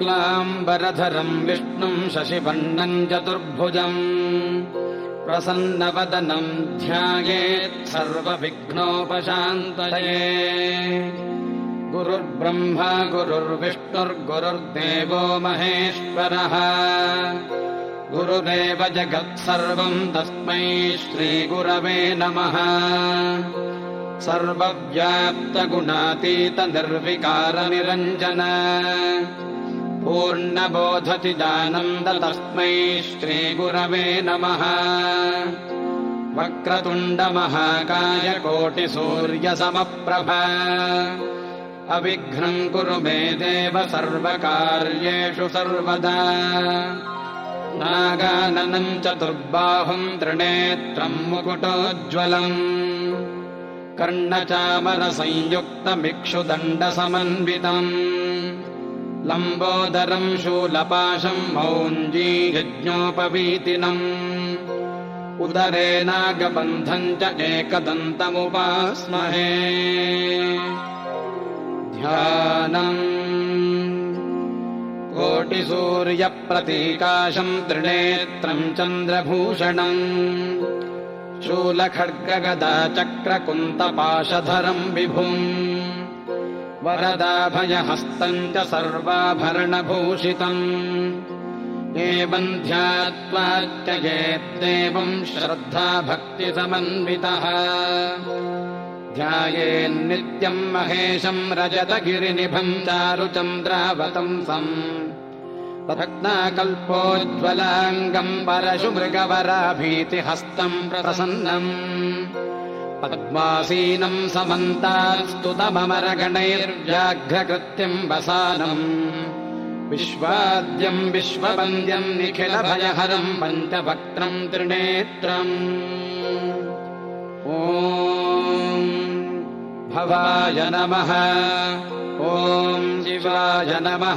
शुक्लाम्बरधरम् विष्णुम् शशिवर्णम् चतुर्भुजम् प्रसन्नवदनम् ध्यायेत् सर्वविघ्नोपशान्तये। गुरुर्ब्रह्मा गुरुर्विष्णुर्गुरुर्देवो महेश्वरः गुरुरेव जगत्सर्वम् तस्मै श्रीगुरवे नमः। सर्वव्याप्तगुणातीतनिर्विकारनिरञ्जन पूर्णबोधचिदानन्द तस्मै श्रीगुरवे नमः। वक्रतुण्डमहाकाय कोटिसूर्यसमप्रभ अविघ्नम् कुरु मे देव सर्वकार्येषु सर्वदा। नागाननम् चतुर्बाहुम् त्रिनेत्रम् मुकुटोज्ज्वलम् कर्णचामरसंयुक्तमिक्षुदण्डसमन्वितम् लम्बोदरम् शूलपाशम् मौञ्जी यज्ञोपवीतिनम् उदरे नागबन्धम् च एकदन्तमुपास्महे। ध्यानम् कोटिसूर्यप्रतीकाशम् त्रिनेत्रम् चन्द्रभूषणम् शूलखड्गगदा चक्रकुन्तपाशधरम् विभुम् वरदाभयहस्तम् च सर्वाभरणभूषितम् एवम् ध्यात्वार्चयेद्देवम् श्रद्धाभक्तिसमन्वितः। ध्यायेन्नित्यम् महेशम् रजतगिरिनिभम् चारुचन्द्रावतंसम् रत्नाकल्पोज्ज्वलाङ्गम् परशुमृगवराभीतिहस्तम् प्रसन्नम् पद्मासीनम् समन्तात्स्तुतममरगणैर्व्याघ्रकृत्यम् वसानम् विश्वाद्यम् विश्ववन्द्यम् निखिलभयहरम् पञ्चवक्त्रम् त्रिनेत्रम्। ॐ भवाय नमः। ॐ शिवाय नमः।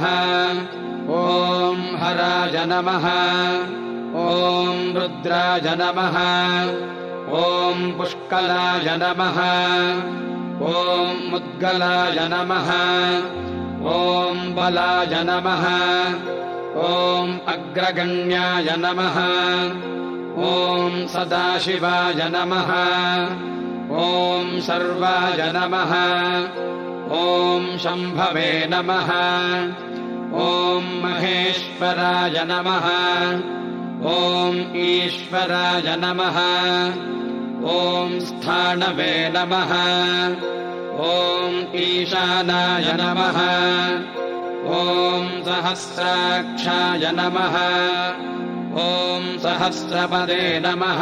ॐ हराय नमः। ॐ रुद्राय नमः। ॐ पुष्कलाय नमः। ॐ मुद्गलाय नमः। ॐ बलाय नमः। ॐ अग्रगण्याय नमः। ॐ सदाशिवाय नमः। ॐ सर्वाय नमः। ॐ शम्भवे नमः। ॐ महेश्वराय नमः। ॐ ईश्वराय नमः। ॐ स्थाणवे नमः। ॐ ईशानाय नमः। ॐ सहस्राक्षाय नमः। ॐ सहस्रपदे नमः।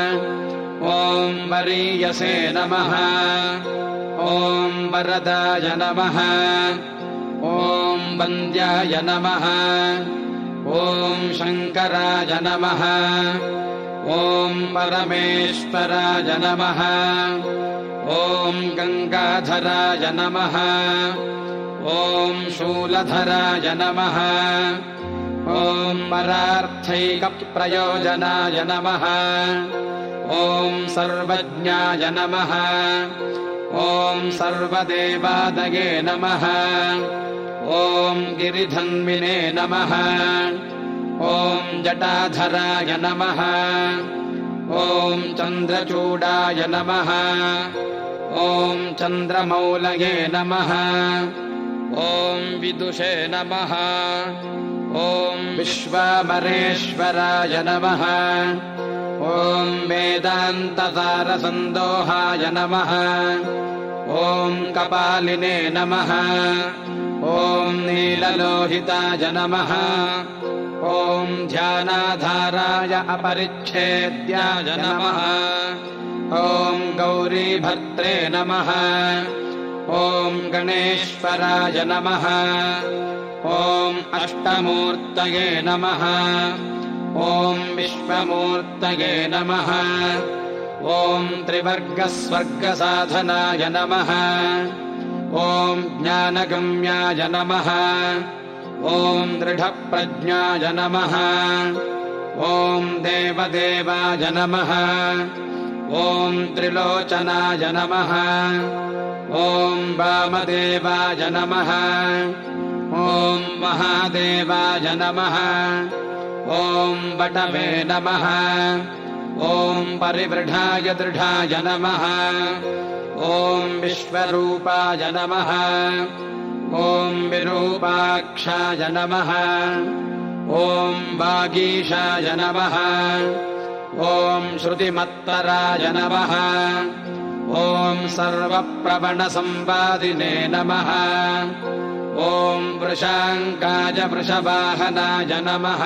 ॐ वरीयसे नमः। ॐ वरदाय नमः। ॐ वन्द्याय नमः। ॐ शङ्कराय नमः। ॐ परमेश्वराय नमः। ॐ गङ्गाधराय नमः। ॐ शूलधराय नमः। ॐ परार्थैकप्रयोजनाय नमः। ॐ सर्वज्ञाय नमः। ॐ सर्वदेवादये नमः। ॐ गिरिधन्विने नमः। ॐ जटाधराय नमः। ॐ चन्द्रचूडाय नमः। ॐ चन्द्रमौलये नमः। ॐ विदुषे नमः। ॐ विश्वामरेश्वराय नमः। ॐ वेदान्तसारसन्दोहाय नमः। ॐ कपालिने नमः। ॐ नीललोहिताय नमः। ॐ ध्यानाधाराय अपरिच्छेद्याय नमः। ॐ गौरीभर्त्रे नमः। ॐ गणेश्वराय नमः। ॐ अष्टमूर्तये नमः। ॐ विश्वमूर्तये नमः। ॐ त्रिवर्गस्वर्गसाधनाय नमः। ॐ ज्ञानगम्याय नमः। ॐ दृढप्रज्ञाय नमः। ॐ देवदेवाय नमः। ॐ त्रिलोचनाय नमः। ॐ वामदेवाय नमः। ॐ महादेवाय नमः ॐ वटवे नमः ॐ परिवृढाय दृढाय नमः ॐ विश्वरूपाय नमः ॐ विरूपाक्षाय नमः ॐ वागीशाय नमः ॐ श्रुतिमत्तराय नमः ॐ सर्वप्रवणसंवादिने नमः ॐ वृषाङ्काय वृषवाहनाय नमः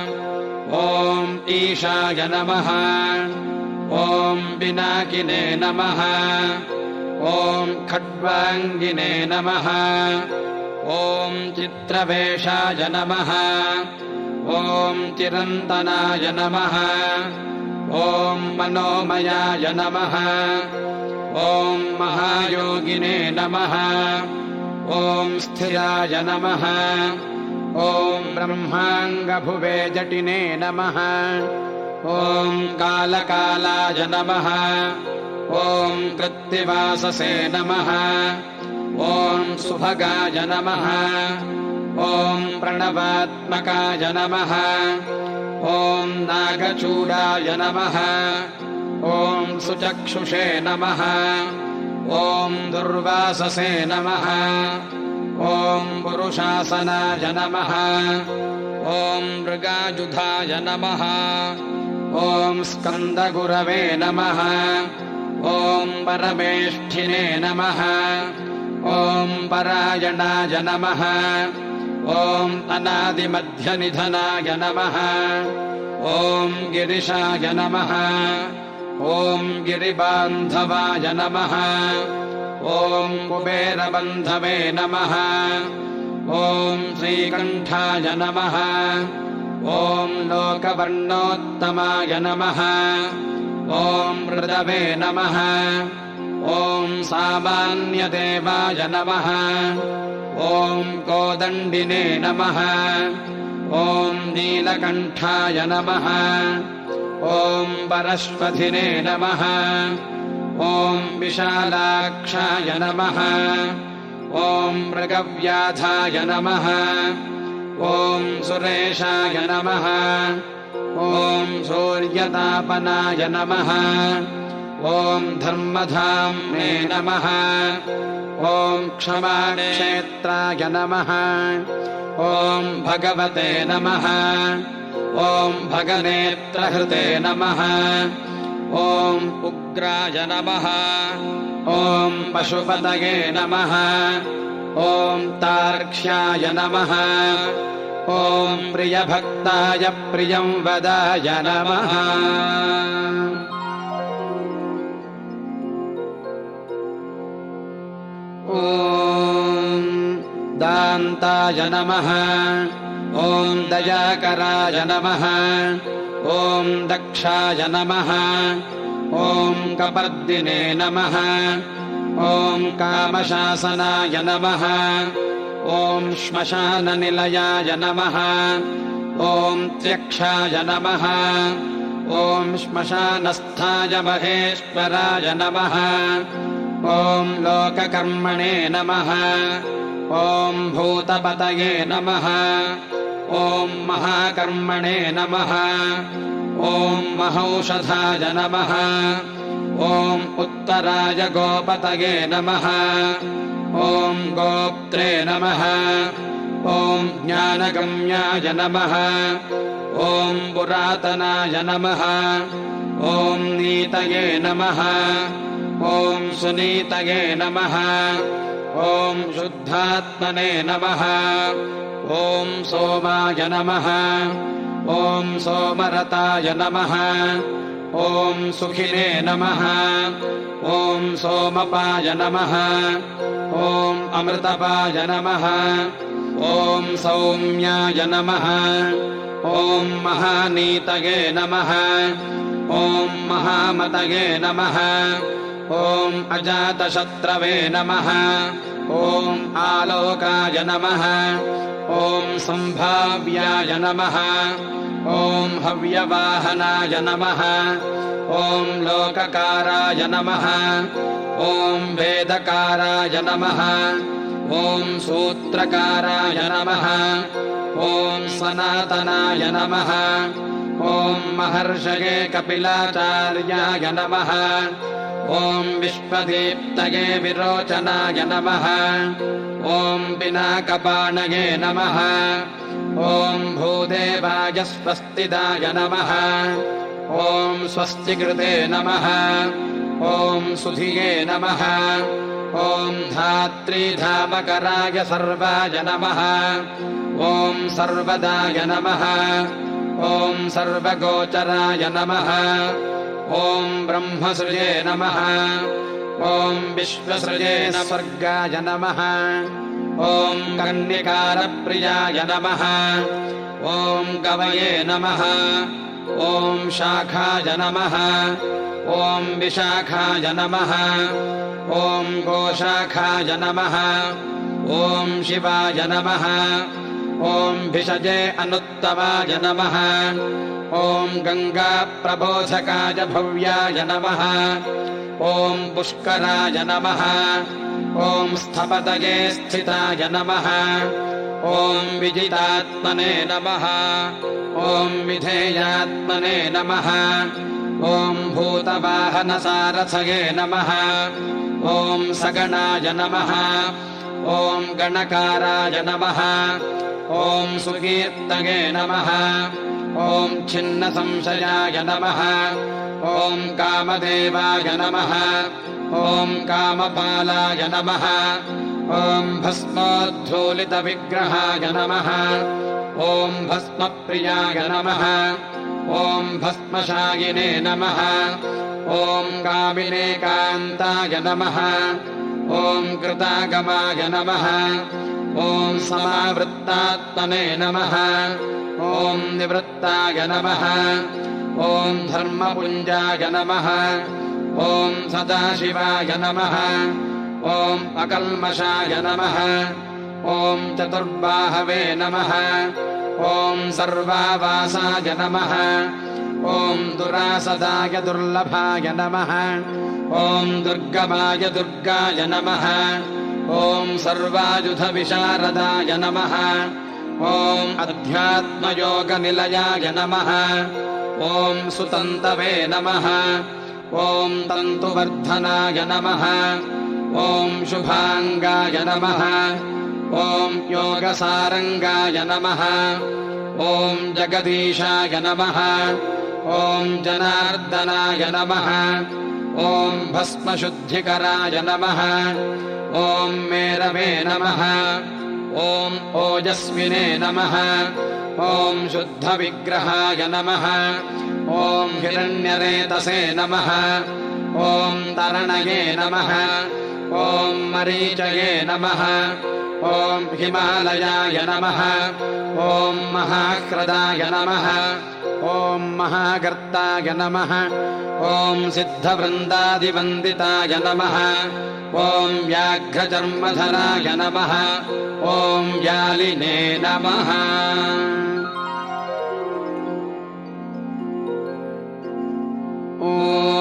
ॐ ईशाय नमः ॐ पिनाकिने नमः ॐ खड्वाङ्गिने नमः ॐ चित्रवेषाय नमः ॐ चिरन्तनाय नमः ॐ मनोमयाय नमः ॐ महायोगिने नमः ॐ स्थिराय नमः ॐ ब्रह्माङ्गभुवे जटिने नमः ॐ कालकालाय नमः ॐ कृत्तिवाससे नमः ॐ सुभगाय नमः ॐ प्रणवात्मकाय नमः ॐ नागचूडाय नमः ॐ सुचक्षुषे नमः ॐ दुर्वाससे नमः ॐ पुरुषासनाय नमः ॐ मृगायुधाय नमः ॐ स्कन्दगुरवे नमः ॐ परमेष्ठिने नमः ॐ परायणाय नमः ॐ अनादिमध्यनिधनाय नमः ॐ गिरिशाय नमः ॐ गिरिबान्धवाय नमः ॐ कुबेरबन्धवे नमः ॐ श्रीकण्ठाय नमः ॐ लोकवर्णोत्तमाय नमः ॐ मृदवे नमः ॐ सामान्यदेवाय नमः ॐ कोदण्डिने नमः ॐ नीलकण्ठाय नमः ॐ परश्वधिने नमः ॐ विशालाक्षाय नमः ॐ मृगव्याधाय नमः ॐ सुरेशाय नमः ॐ सूर्यतापनाय नमः ॐ धर्मधाम्ने नमः ॐ क्षमाक्षेत्राय नमः ॐ भगवते नमः ॐ भगनेत्रहृते नमः ॐ उग्राय नमः ॐ पशुपतये नमः ॐ तार्क्ष्याय नमः ॐ प्रियभक्ताय प्रियं वदाय नमः ॐ दान्ताय नमः ॐ दयाकराय नमः ॐ दक्षाय नमः ॐ कपर्दिने नमः ॐ कामशासनाय नमः ॐ श्मशाननिलयाय नमः ॐ त्यक्षाय नमः ॐ श्मशानस्थाय महेश्वराय नमः ॐ लोककर्मणे नमः ॐ भूतपतये नमः ॐ महाकर्मणे नमः ॐ महौषधाय नमः ॐ उत्तराय गोपतये नमः ॐ गोप्त्रे नमः ॐ ज्ञानगम्याय नमः ॐ पुरातनाय नमः ॐ नीतये नमः ॐ सुनीतये नमः ॐ शुद्धात्मने नमः ॐ सोमाय नमः ॐ सोमरताय नमः ॐ सुखिने नमः ॐ सोमपाय नमः ॐ अमृतपाय नमः ॐ सौम्याय नमः ॐ महानीतये नमः ॐ महामतये नमः ॐ अजातशत्रवे नमः ॐ आलोकाय नमः ॐ सम्भाव्याय नमः ॐ हव्यवाहनाय नमः ॐ लोककाराय नमः ॐ वेदकाराय नमः ॐ सूत्रकाराय नमः ॐ सनातनाय नमः ॐ महर्षये कपिलाचार्याय नमः ॐ विश्वदीप्तये विरोचनाय नमः ॐ पिनाकपाणये नमः ॐ भूदेवाय स्वस्तिदाय नमः ॐ स्वस्तिकृते नमः ॐ सुधिये नमः ॐ धात्रीधामकराय सर्वाय नमः ॐ सर्वदाय नमः ॐ सर्वगोचराय नमः ॐ ब्रह्मसृजे नमः ॐ विश्वसृजे स्वर्गाय नमः ॐ कन्निकारप्रियाय नमः ॐ कवये नमः ॐ शाखाय नमः ॐ विशाखाय नमः ॐ गोशाखाय नमः ॐ शिवाय नमः ॐ भिषजे अनुत्तमाय नमः ॐ गङ्गाप्रबोधकाय भव्याय नमः ॐ पुष्कराय नमः ॐ स्थपतये स्थिताय नमः ॐ विजितात्मने नमः ॐ विधेयात्मने नमः ॐ भूतवाहनसारथये नमः ॐ सगणाय नमः ॐ गणकाराय नमः ॐ सुकीर्तये नमः ॐ छिन्नसंशयाय नमः ॐ कामदेवाय नमः ॐ कामपालाय नमः ॐ भस्मोद्धूलितविग्रहाय नमः ॐ भस्मप्रियाय नमः ॐ भस्मशायिने नमः ॐ कामिने कान्ताय नमः ॐ कृतागमाय नमः ॐ समावृत्तात्मने नमः ॐ निवृत्ताय नमः ॐ धर्मपुञ्जाय नमः ॐ सदाशिवाय नमः ॐ अकल्मषाय नमः ॐ चतुर्बाहवे नमः ॐ सर्वावासाय नमः ॐ दुरासदाय दुर्लभाय नमः ॐ दुर्गमाय दुर्गाय नमः ॐ सर्वायुधविशारदाय नमः ॐ अध्यात्मयोगनिलयाय नमः ॐ सुतन्तवे नमः ॐ तन्तुवर्धनाय नमः ॐ शुभाङ्गाय नमः ॐ योगसारङ्गाय नमः ॐ जगदीशाय नमः ॐ जनार्दनाय नमः ॐ भस्मशुद्धिकराय नमः ॐ मेरवे नमः ॐ ओजस्विने नमः ॐ शुद्धविग्रहाय नमः ॐ हिरण्यरेतसे नमः ॐ तरणये नमः ॐ मरीचये नमः ॐ हिमालयाय नमः ॐ महाह्रदाय नमः ॐ महागर्ताय नमः ॐ सिद्धवृन्दादिवन्दिताय नमः ॐ व्याघ्रचर्मधराय नमः ॐ व्यालिने नमः ॐ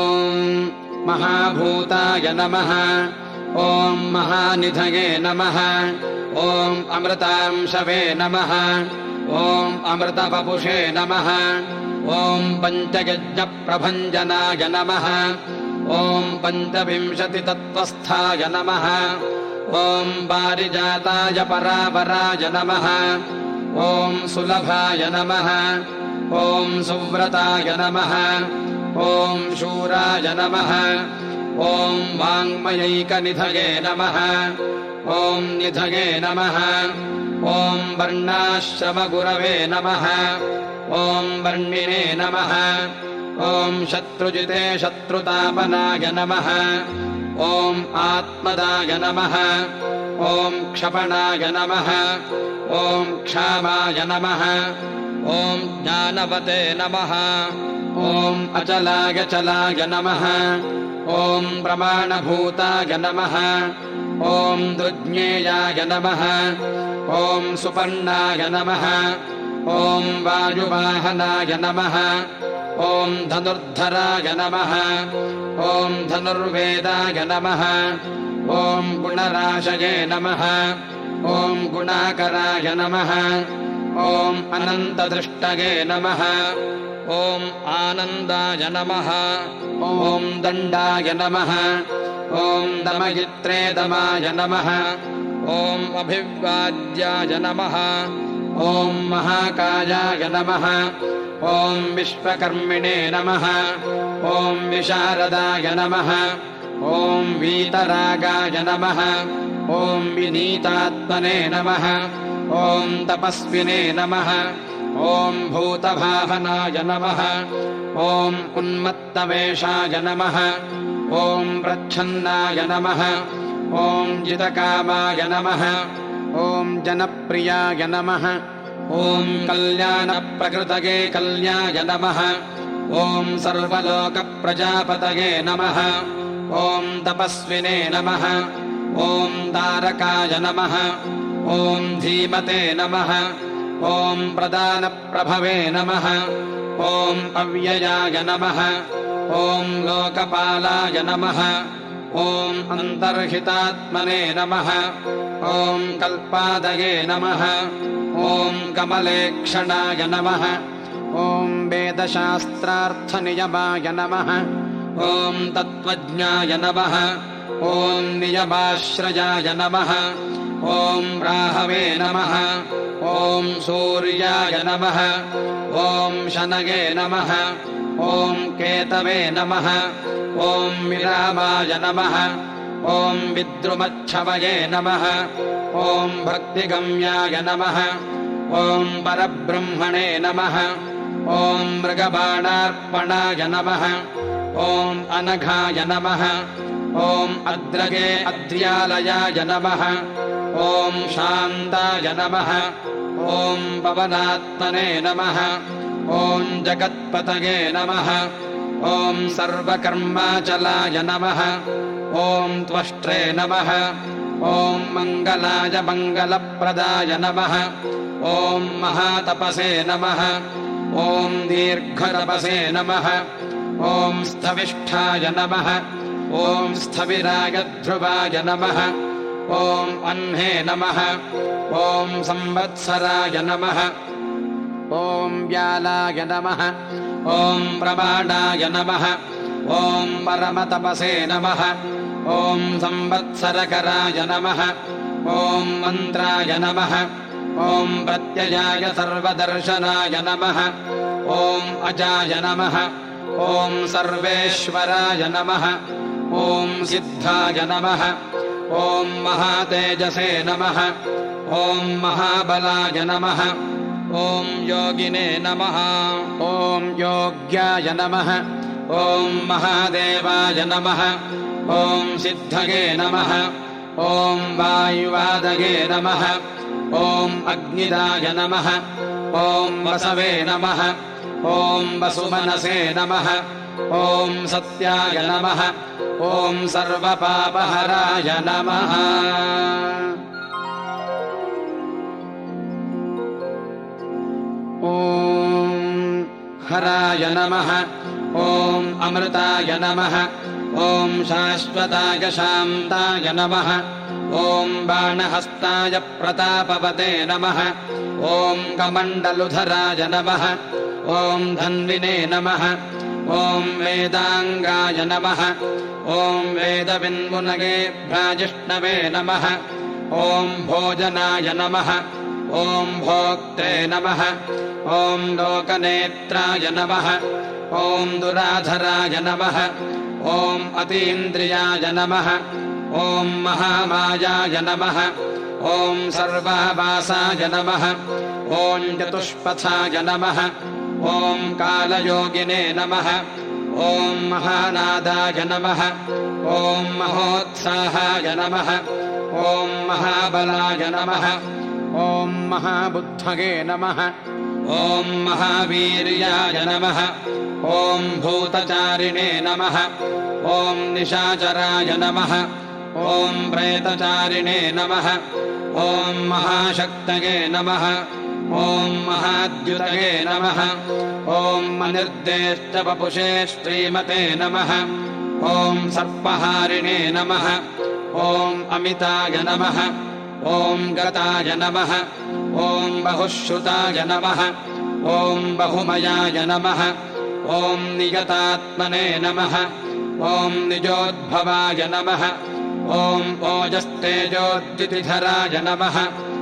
महाभूताय नमः ॐ महानिधये नमः ॐ अमृतांशवे नमः ॐ अमृतवपुषे नमः ॐ पञ्चयज्ञप्रभञ्जनाय नमः ॐ पञ्चविंशतितत्त्वस्थाय नमः ॐ पारिजाताय परापराय नमः ॐ सुलभाय नमः ॐ सुव्रताय नमः ॐ शूराय नमः ॐ वाङ्मयैकनिधये नमः ॐ निधये नमः ॐ वर्णाश्रमगुरवे नमः ॐ वर्णिने नमः ॐ शत्रुजिते शत्रुतापनाय नमः ॐ आत्मदाय नमः ॐ क्षपणाय नमः ॐ क्षामाय नमः ॐ ज्ञानवते नमः ॐ अचलाय चलाय नमः ॐ प्रमाणभूताय नमः ॐ दुर्ज्ञेयाय नमः ॐ सुपर्णाय नमः ॐ वायुवाहनाय नमः ॐ धनुर्धराय नमः ॐ धनुर्वेदाय नमः ॐ गुणराशये नमः ॐ गुणाकराय नमः ॐ अनन्तदृष्टये नमः ॐ आनन्दाय नमः ॐ दण्डाय नमः ॐ दमयित्रे दमाय नमः ॐ अभिवाद्याय नमः ॐ महाकायाय नमः ॐ विश्वकर्मिणे नमः ॐ विशारदाय नमः ॐ वीतरागाय नमः ॐ विनीतात्मने नमः ॐ तपस्विने नमः ॐ भूतभावनाय नमः ॐ उन्मत्तवेषाय नमः ॐ प्रच्छन्नाय नमः ॐ जितकामाय नमः ॐ जनप्रियाय नमः ॐ कल्याणप्रकृतये कल्याय नमः ॐ सर्वलोकप्रजापतये नमः ॐ तपस्विने नमः ॐ तारकाय नमः ॐ धीमते नमः ॐ प्रदानप्रभवे नमः ॐ अव्ययाय नमः ॐ लोकपालाय नमः ॐ अन्तर्हितात्मने नमः ॐ कल्पादये नमः ॐ कमलेक्षणाय नमः ॐ वेदशास्त्रार्थनियमाय नमः ॐ तत्त्वज्ञाय नमः ॐ नियमाश्रयाय नमः ॐ राहवे नमः ॐ सूर्याय नमः ॐ शनये नमः ॐ केतवे नमः ॐ विरामाय नमः ॐ विद्रुमच्छवये नमः ॐ भक्तिगम्याय नमः ॐ परब्रह्मणे नमः ॐ मृगबाणार्पणाय नमः ॐ अनघाय नमः ॐ अद्रगे अद्र्यालयाय नमः ॐ शान्ताय नमः ॐ पवनात्मने नमः ॐ जगत्पतये नमः ॐ सर्वकर्माचलाय नमः ॐ त्वष्ट्रे नमः ॐ मङ्गलाय मङ्गलप्रदाय नमः ॐ महातपसे नमः ॐ दीर्घतपसे नमः ॐ स्थविष्ठाय नमः ॐ स्थविराय ध्रुवाय नमः ॐ अह्ने नमः ॐ संवत्सराय नमः ॐ व्यालाय नमः ॐ प्रमाणाय नमः ॐ परमतपसे नमः ॐ संवत्सरकराय नमः ॐ मन्त्राय नमः ॐ प्रत्ययाय सर्वदर्शनाय नमः ॐ अजाय नमः ॐ सर्वेश्वराय नमः ॐ सिद्धाय नमः ॐ महातेजसे नमः ॐ महाबलाय नमः ॐ योगिने नमः ॐ योग्याय नमः ॐ महादेवाय नमः ॐ सिद्धये नमः ॐ वायुवादये नमः ॐ अग्निदाय नमः ॐ वसवे नमः ॐ वसुमनसे नमः ॐ सत्याय नमः ॐ सर्वपापहराय नमः ॐ हराय नमः ॐ अमृताय नमः ॐ शाश्वताय शान्ताय नमः ॐ बाणहस्ताय प्रतापवते नमः ॐ कमण्डलुधराय नमः ॐ धन्विने नमः ॐ वेदाङ्गाय नमः ॐ वेदविन्मुनगेभ्याजिष्णवे नमः ॐ भोजनाय नमः ॐ भोक्त्रे नमः ॐ लोकनेत्राय नमः ॐ दुराधराय नमः ॐ अतीन्द्रियाय नमः ॐ महामायाय नमः ॐ सर्वाभासाय नमः ॐ चतुष्पथाय नमः ॐ कालयोगिने नमः ॐ महानादाय नमः ॐ महोत्साहाय नमः ॐ महाबलाय नमः ॐ महाबुद्धये नमः ॐ महावीर्याय नमः ॐ भूतचारिणे नमः ॐ निशाचराय नमः ॐ प्रेतचारिणे नमः ॐ महाशक्तये नमः ॐ महाद्युतये नमः ॐ अनिर्देष्टवपुषे श्रीमते नमः ॐ सर्पहारिणे नमः ॐ अमिताय नमः ॐ गताय नमः ॐ बहुश्रुताय नमः ॐ बहुमयाय नमः ॐ नियतात्मने नमः ॐ निजोद्भवाय नमः ॐ ओजस्तेजोद्युतिधराय नमः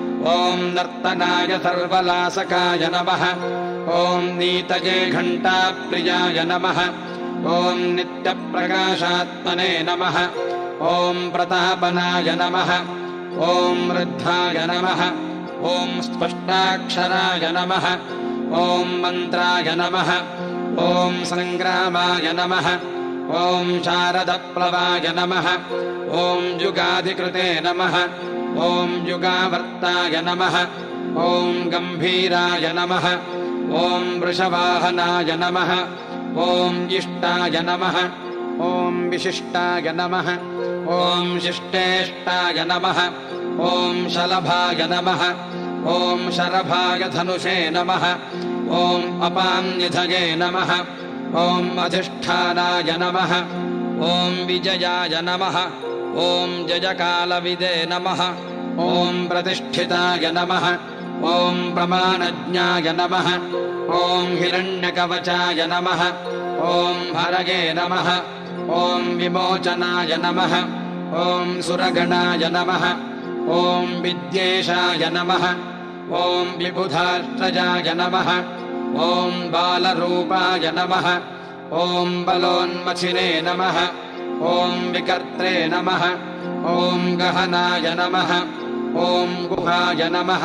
ॐ नर्तनाय सर्वलासकाय नमः ॐ नीतये घण्टाप्रियाय नमः ॐ नित्यप्रकाशात्मने नमः ॐ प्रतापनाय नमः ॐ वृद्धाय नमः ॐ स्पष्टाक्षराय नमः ॐ मन्त्राय नमः ॐ सङ्ग्रामाय नमः ॐ शारदप्लवाय नमः ॐ युगाधिकृते नमः ॐ युगावर्ताय नमः ॐ गम्भीराय नमः ॐ वृषवाहनाय नमः ॐ इष्टाय नमः ॐ विशिष्टाय नमः ॐ शिष्टेष्टाय नमः ॐ शलभाय नमः ॐ शरभाय धनुषे नमः ॐ अपान्निधये नमः ॐ अधिष्ठानाय नमः ॐ विजयाय नमः ॐ जयकालविदे नमः ॐ प्रतिष्ठिताय नमः ॐ प्रमाणज्ञाय नमः ॐ हिरण्यकवचाय नमः ॐ हरये नमः ॐ विमोचनाय नमः ॐ सुरगणाय नमः ॐ विद्येशाय नमः ॐ विबुधाष्ट्रजाय नमः ॐ बालरूपाय नमः ॐ बलोन्मथिने नमः ॐ विकर्त्रे नमः ॐ गहनाय नमः ॐ गुहाय नमः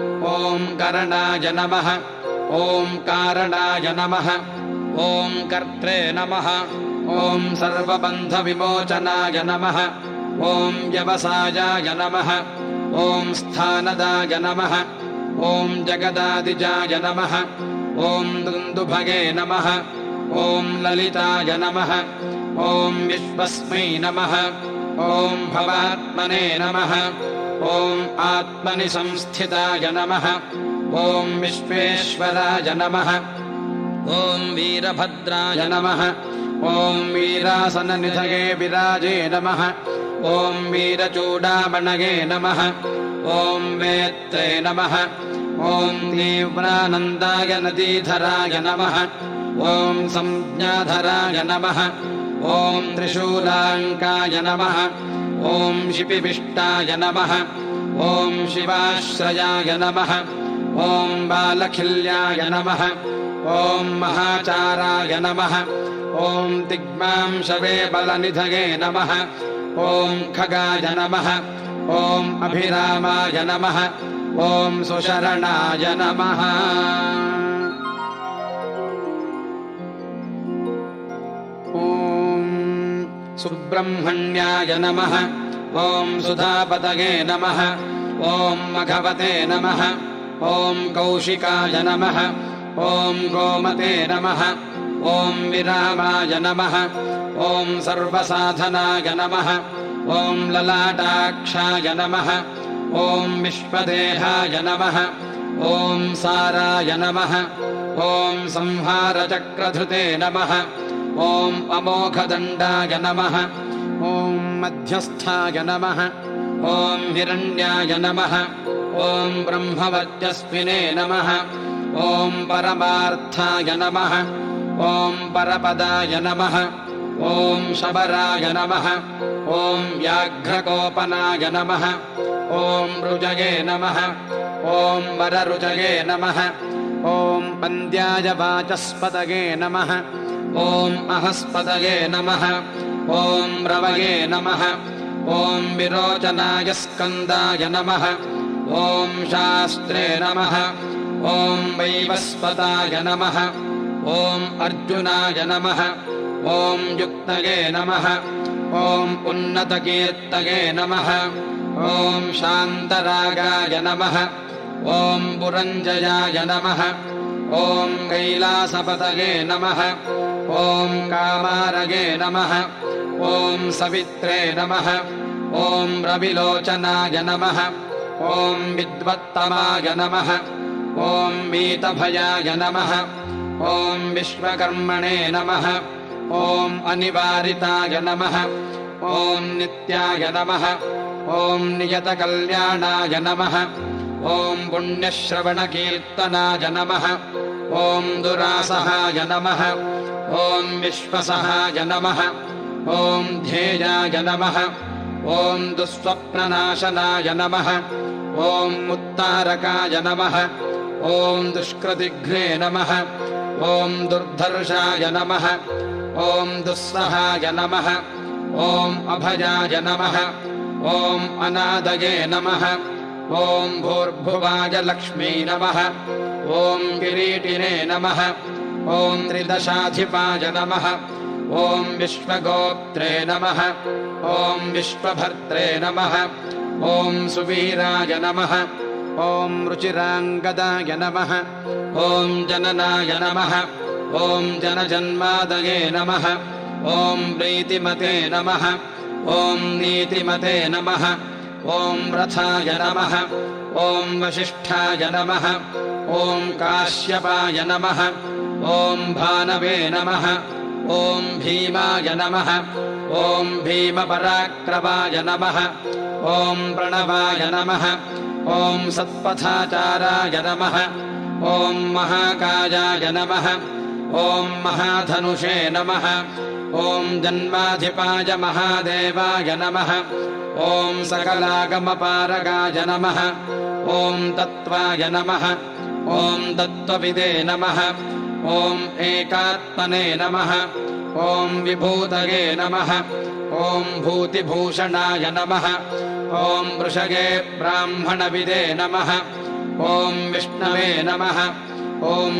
ॐ करणाय नमः ॐ कारणाय नमः ॐ कर्त्रे नमः ॐ सर्वबन्धविमोचनाय नमः ॐ व्यवसायाय नमः ॐ स्थानदाय नमः ॐ जगदादिजाय नमः ॐ दुन्दुभगे नमः ॐ ललिताय नमः ॐ विश्वस्मै नमः ॐ भवात्मने नमः ॐ आत्मनि संस्थिताय नमः ॐ विश्वेश्वराय नमः ॐ वीरभद्राय नमः ॐ वीरासननिधये विराजे नमः ॐ वीरचूडामणये नमः ॐ वेत्रे नमः ॐ तीव्रानन्दाय नदीधराय नमः ॐ संज्ञाधराय नमः ॐ त्रिशूलाङ्काय नमः ॐ शिपिविष्टाय नमः ॐ शिवाश्रयाय नमः ॐ बालखिल्याय नमः ॐ महाचाराय नमः ॐ तिग्मांशवे बलनिधये नमः ॐ खगाय नमः ॐ अभिरामाय नमः ॐ सुशरणाय नमः ॐ सुब्रह्मण्याय नमः ॐ सुधापतये नमः ॐ मघवते नमः ॐ कौशिकाय नमः ॐ गोमते नमः ॐ विरामाय नमः ॐ सर्वसाधनाय नमः ॐ ललाटाक्षाय नमः ॐ विश्वदेहाय नमः ॐ साराय नमः ॐ संहारचक्रधृते नमः ॐ अमोघदण्डाय नमः ॐ मध्यस्थाय नमः ॐ हिरण्याय नमः ॐ ब्रह्मवर्चस्विने नमः ॐ परमार्थाय नमः ॐ परपदाय नमः ॐ शबराय नमः ॐ व्याघ्रकोपनाय नमः ॐ रुजये नमः ॐ वररुजये नमः ॐ पन्द्याय वाचस्पतये नमः ॐ अहस्पतये नमः ॐ रवये नमः ॐ विरोचनाय स्कन्दाय नमः ॐ शास्त्रे नमः ॐ वैवस्वताय नमः ॐ अर्जुनाय नमः ॐ युक्तये नमः ॐ उन्नतकीर्तये नमः ॐ शान्तरागाय नमः ॐ पुरञ्जयाय नमः ॐ कैलासपतये नमः ॐ कामारये नमः ॐ सवित्रे नमः ॐ रविलोचनाय नमः ॐ विद्वत्तमाय नमः ॐ वीतभयाय नमः ॐ विश्वकर्मणे नमः ॐ अनिवारिताय नमः ॐ नित्याय नमः ॐ नियतकल्याणाय नमः ॐ पुण्यश्रवणकीर्तनाय नमः ॐ दुरासहाय नमः ॐ विश्वसहाय नमः ॐ ध्येयाय नमः ॐ दुःस्वप्ननाशनाय नमः ॐ उत्तारकाय नमः ॐ दुष्कृतिघ्ने नमः ॐ दुर्धर्षाय नमः ॐ दुःसहाय नमः ॐ अभयाय नमः ॐ अनादये नमः ॐ भूर्भुवाय लक्ष्मी नमः ॐ किरीटिने नमः ॐ त्रिदशाधिपाय नमः ॐ विश्वगोप्त्रे नमः ॐ विश्वभर्त्रे नमः ॐ सुवीराय नमः ॐ रुचिराङ्गदाय नमः ॐ जननाय नमः ॐ जनजन्मादये नमः ॐ प्रीतिमते नमः ॐ नीतिमते नमः ॐ रथाय नमः ॐ वसिष्ठाय नमः ॐ काश्यपाय नमः ॐ भानवे नमः ॐ भीमाय नमः ॐ भीमपराक्रमाय नमः ॐ प्रणवाय नमः ॐ सत्पथाचाराय नमः ॐ महाकायाय नमः ॐ महाधनुषे नमः ॐ जन्माधिपाय महादेवाय नमः ॐ सकलागमपारगाय नमः ॐ तत्त्वाय नमः ॐ तत्त्वविदे नमः ॐ एकात्मने नमः ॐ विभूतये नमः ॐ भूतिभूषणाय नमः ॐ वृषगे ब्राह्मणविदे नमः ॐ विष्णवे नमः ॐ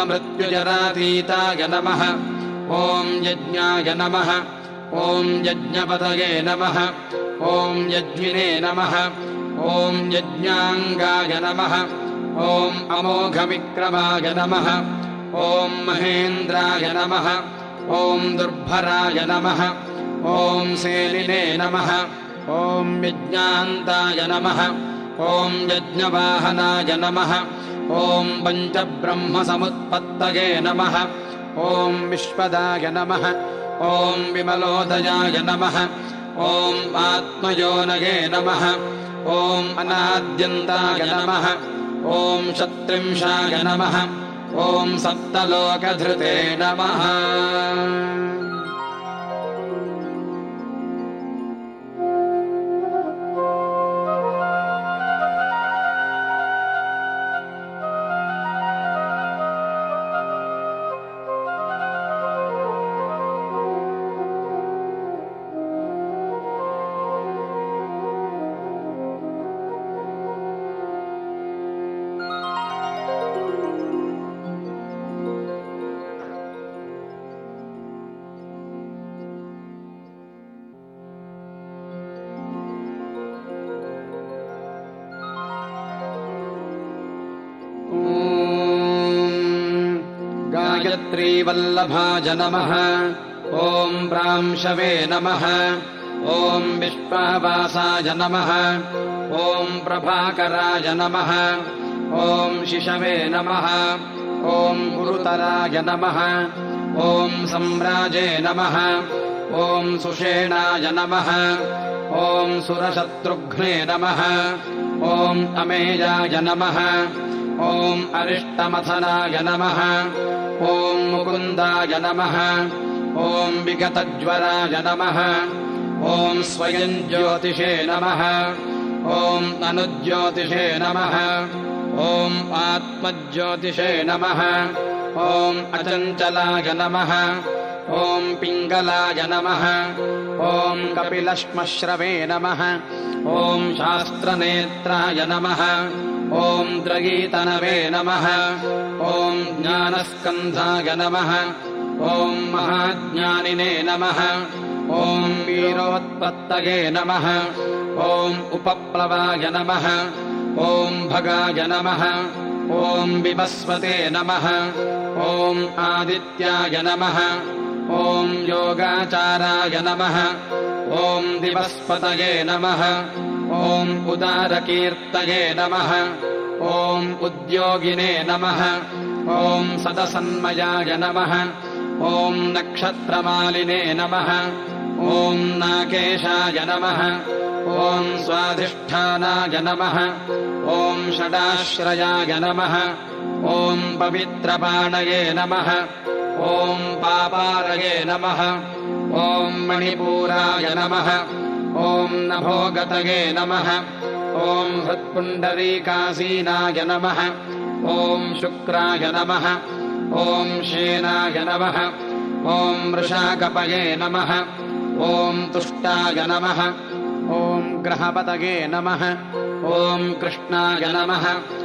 जन्ममृत्युजरातीताय नमः ॐ यज्ञाय नमः ॐ यज्ञपतये नमः ॐ यज्ञिने नमः ॐ यज्ञाङ्गाय नमः ॐ अमोघविक्रमाय नमः ॐ महेन्द्राय नमः ॐ दुर्भराय नमः ॐ सेलिने नमः ॐ यज्ञान्ताय नमः ॐ यज्ञवाहनाय नमः ॐ पञ्चब्रह्मसमुत्पत्तये नमः ॐ विश्वदाय नमः ॐ विमलोदयाय नमः ॐ आत्मयोनये नमः ॐ अनाद्यन्ताय नमः ॐ शत्रिंशाय नमः ॐ सप्तलोकधृते नमः गायत्रीवल्लभाय नमः ॐ प्रांशवे नमः ॐ विश्वावासाय नमः ॐ प्रभाकराय नमः ॐ शिशवे नमः ॐ गुरुतराय नमः ॐ सम्राजे नमः ॐ सुषेणाय नमः ॐ सुरशत्रुघ्ने नमः ॐ अमेयाय नमः ॐ अरिष्टमथनाय नमः ॐ मुकुन्दाय नमः ॐ विगतज्वराय नमः ॐ स्वयं ज्योतिषे नमः ॐ अनुज्योतिषे नमः ॐ आत्मज्योतिषे नमः ॐ अचञ्चलाय नमः ॐ पिङ्गलाय नमः ॐ कपिलश्मश्रवे नमः ॐ शास्त्रनेत्राय नमः ॐ द्रगीतनवे नमः ॐ ज्ञानस्कन्धाय नमः ॐ महाज्ञानिने नमः ॐ वीरोत्पत्तये नमः ॐ उपप्लवाय नमः ॐ भगाय नमः ॐ विवस्वते नमः ॐ आदित्याय नमः ॐ योगाचाराय नमः ॐ दिवस्पतये नमः ॐ उदारकीर्तये नमः ॐ उद्योगिने नमः ॐ सदसन्मयाय नमः ॐ नक्षत्रमालिने नमः ॐ नाकेशाय नमः ॐ स्वाधिष्ठानाय नमः ॐ षडाश्रयाय नमः ॐ पवित्रपाणये नमः ॐ पापारये नमः ॐ मणिपूराय नमः ॐ नभोगतये नमः ॐ हृत्पुण्डरीकासीनाय नमः ॐ शुक्राय नमः ॐ शेनाय नमः ॐ वृषाकपये नमः ॐ तुष्टाय नमः ॐ ग्रहपतये नमः ॐ कृष्णाय नमः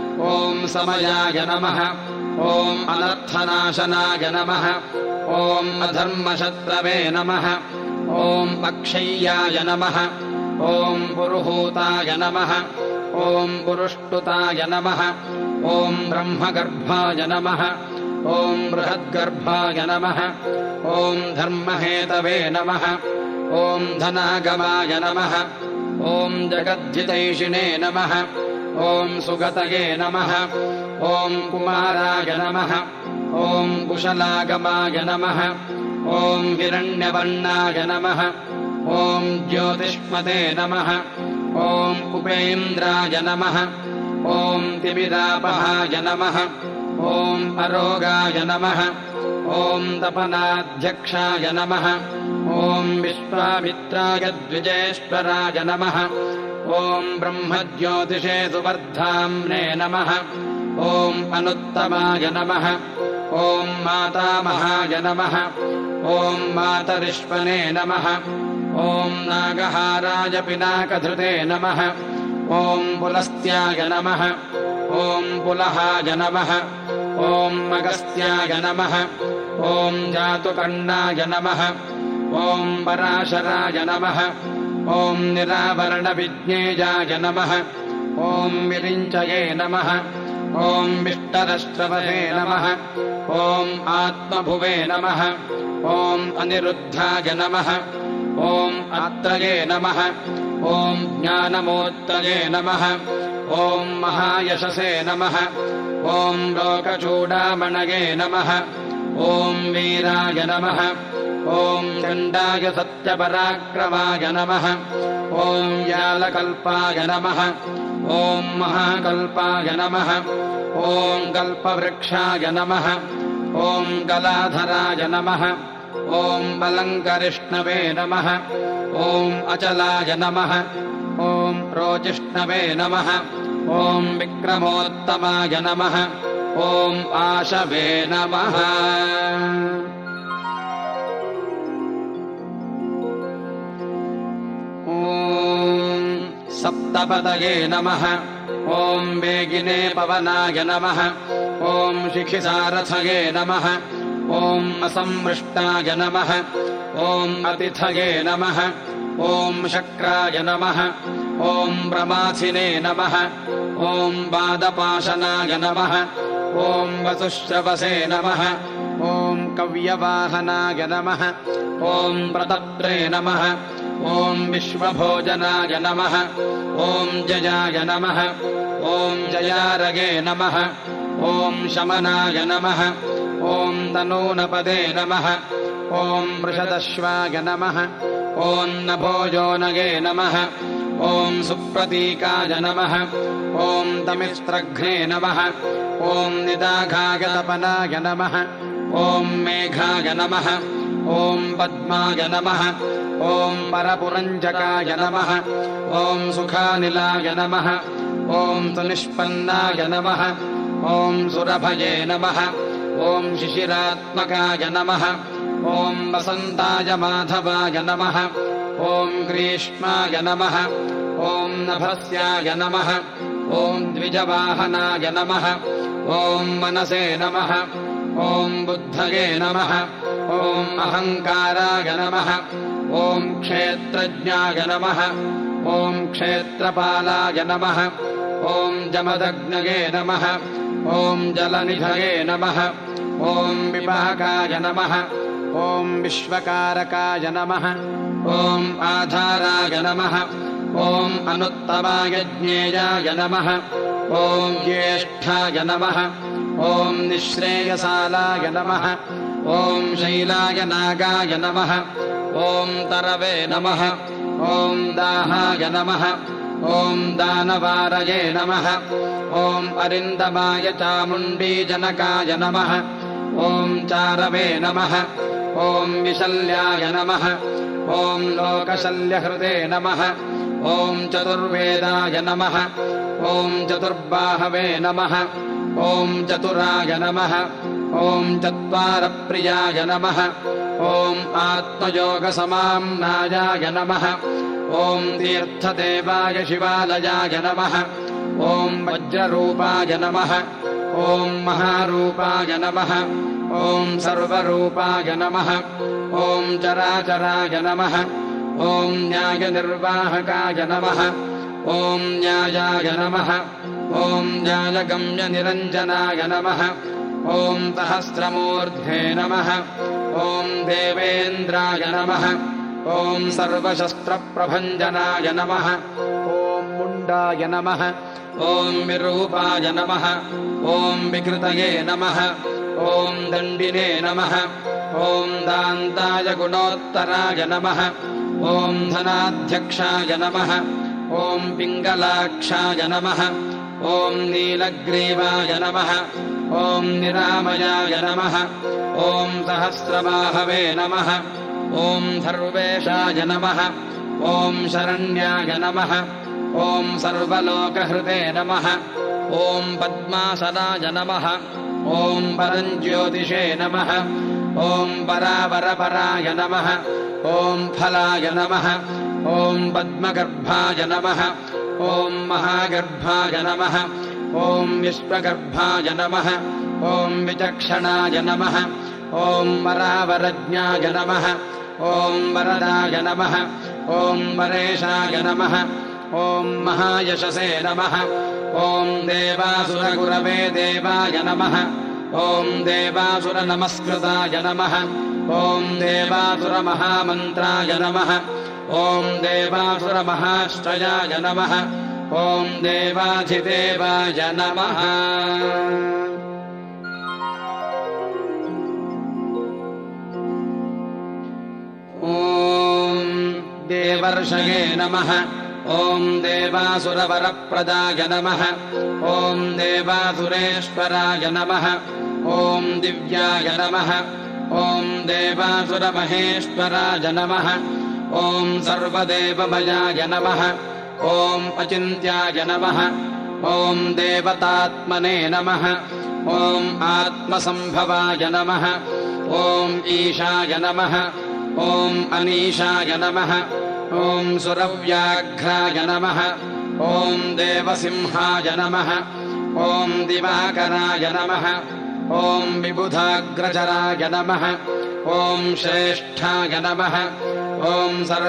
ॐ समयाय नमः ॐ अनर्थनाशनाय नमः ॐ अधर्मशत्रवे नमः ॐ अक्षय्याय नमः ॐ पुरुहूताय नमः ॐ पुरुष्टुताय नमः ॐ ब्रह्मगर्भाय नमः ॐ बृहद्गर्भाय नमः ॐ धर्महेतवे नमः ॐ धनागमाय नमः ॐ जगद्धितैषिणे नमः ॐ सुगतये नमः ॐ कुमाराय नमः ॐ कुशलागमाय नमः ॐ हिरण्यवर्णाय नमः ॐ ज्योतिष्मते नमः ॐ उपेन्द्राय नमः ॐ तिमिरापहाय नमः ॐ अरोगाय नमः ॐ तपनाध्यक्षाय नमः ॐ विश्वामित्राय द्विजेश्वराय नमः ॐ ब्रह्मज्योतिषे सुवर्धाम्ने नमः ॐ अनुत्तमाय नमः ॐ मातामहाय नमः ॐ मातरिष्वने नमः ॐ नागहाराय पिनाकधृते नमः ॐ पुलस्त्याय नमः ॐ पुलहाय नमः ॐ अगस्त्याय नमः ॐ जातुकर्णाय नमः ॐ पराशराय नमः ॐ निरावरणविज्ञेयाय नमः ॐ विरिञ्चये नमः ॐ विष्टरश्रवसे नमः ॐ आत्मभुवे नमः ॐ अनिरुद्धाय नमः ॐ आत्रये नमः ॐ ज्ञानमूर्तये नमः ॐ महायशसे नमः ॐ लोकचूडामणये नमः ॐ वीराय नमः ॐ चण्डाय सत्यपराक्रमाय नमः ॐ यालकल्पाय नमः ॐ महाकल्पाय नमः ॐ कल्पवृक्षाय नमः ॐ कलाधराय नमः ॐ अलङ्करिष्णवे नमः ॐ अचलाय नमः ॐ रोचिष्णवे नमः ॐ विक्रमोत्तमाय नमः ॐ आशवे नमः ॐ सप्तपदये नमः ॐ वेगिने पवनाय नमः ॐ शिखिसारथये नमः ॐ असंमृष्टाय नमः ॐ अतिथये नमः ॐ शक्राय नमः ॐ प्रमाथिने नमः ॐ पादपाशनाय नमः ॐ वसुश्रवसे नमः ॐ कव्यवाहनाय नमः ॐ प्रतप्त्रे नमः ॐ विश्वभोजनाय नमः ॐ जयाय नमः ॐ जयारगे नमः ॐ शमनाय नमः ॐ तनूनपदे नमः ॐ वृषदश्वाय नमः ॐ नभोजोनगे नमः ॐ सुप्रतीकाय नमः ॐ तमिस्त्रघ्ने नमः ॐ निदाघाय तपनाय नमः ॐ मेघाय नमः ॐ पद्माय नमः ॐ परपुरञ्जकाय नमः ॐ सुखानिलाय नमः ॐ सुनिष्पन्नाय नमः ॐ सुरभये नमः ॐ शिशिरात्मकाय नमः ॐ वसन्ताय माधवाय नमः ॐ ग्रीष्माय नमः ॐ नभस्याय नमः ॐ द्विजवाहनाय नमः ॐ मनसे नमः ॐ बुद्धये नमः ॐ अहङ्काराय नमः ॐ क्षेत्रज्ञाय नमः ॐ क्षेत्रपालाय नमः ॐ जमदग्नये नमः ॐ जलनिधये नमः ॐ विपाकाय नमः ॐ विश्वकारकाय नमः ॐ आधाराय नमः ॐ अनुत्तमाय ज्ञेयाय नमः ॐ ज्येष्ठाय नमः ॐ निःश्रेयसालाय नमः ॐ शैलाय नागाय नमः ॐ तरवे नमः ॐ दाहाय नमः ॐ दानवारये नमः ॐ अरिन्दमाय चामुण्डीजनकाय नमः ॐ चारवे नमः ॐ विशल्याय नमः ॐ लोकशल्यहृदे नमः ॐ चतुर्वेदाय नमः ॐ चतुर्बाहवे नमः ॐ चतुराय नमः ॐ चत्वारप्रियाय नमः ॐ आत्मयोगसमाम्नायाय नमः ॐ तीर्थदेवाय शिवालयाय नमः ॐ वज्ररूपाय नमः ॐ महारूपाय नमः ॐ सर्वरूपाय नमः ॐ चराचराय नमः ॐ न्यायनिर्वाहकाय नमः ॐ न्यायाय नमः ॐ न्यायगम्यनिरञ्जनाय नमः ॐ सहस्रमूर्ध्वे नमः ॐ देवेन्द्राय नमः ॐ सर्वशस्त्रप्रभञ्जनाय नमः ॐ मुण्डाय नमः ॐ विरूपाय नमः ॐ विकृतये नमः ॐ दण्डिने नमः ॐ दान्ताय गुणोत्तराय नमः ॐ धनाध्यक्षाय नमः ॐ पिङ्गलाक्षाय नमः ॐ नीलग्रीवाय नमः ॐ निरामयाय नमः ॐ सहस्रबाहवे नमः ॐ सर्वेशाय नमः ॐ शरण्याय नमः ॐ सर्वलोकहृते नमः ॐ पद्मासनाय नमः ॐ परञ्ज्योतिषे नमः ॐ परावरपराय नमः ॐ फलाय नमः ॐ पद्मगर्भाय नमः ॐ महागर्भाय नमः ॐ विश्वगर्भाय नमः ॐ विचक्षणाय नमः ॐ वरावरज्ञाय नमः ॐ वरदाय नमः ॐ वरेशाय नमः ॐ महायशसे नमः ॐ देवासुरगुरवे देवाय नमः ॐ देवासुरनमस्कृताय नमः ॐ देवासुरमहामन्त्राय नमः ॐ देवासुरमहाश्रयाय नमः ॐ देवाधिदेवाय नमः ॐ देवर्षये नमः ॐ देवासुरवरप्रदाय नमः ॐ देवासुरेश्वराय नमः ॐ दिव्याय नमः ॐ देवासुरमहेश्वराय नमः ॐ सर्वदेवमयाय नमः ॐ अचिन्त्याय नमः ॐ देवतात्मने नमः ॐ आत्मसम्भवाय नमः ॐ ईशाय नमः ॐ अनीशाय नमः ॐ सुरव्याघ्राय नमः ॐ देवसिंहाय नमः ॐ दिवाकराय नमः ॐ विबुधाग्रजराय नमः ॐ श्रेष्ठाय नमः ॐ